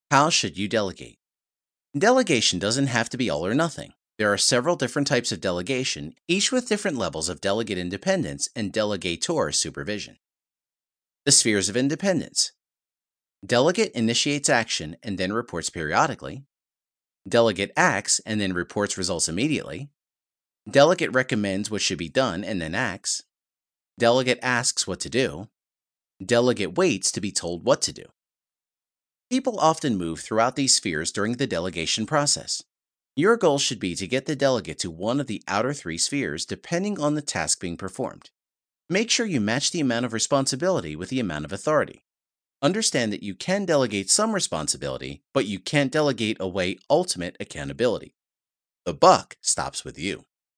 How should you delegate? Delegation doesn't have to be all or nothing. There are several different types of delegation, each with different levels of delegate independence and delegator supervision. The spheres of independence. Delegate initiates action and then reports periodically. Delegate acts and then reports results immediately. Delegate recommends what should be done and then acts. Delegate asks what to do. Delegate waits to be told what to do. People often move throughout these spheres during the delegation process. Your goal should be to get the delegate to one of the outer three spheres depending on the task being performed. Make sure you match the amount of responsibility with the amount of authority. Understand that you can delegate some responsibility, but you can't delegate away ultimate accountability. The buck stops with you.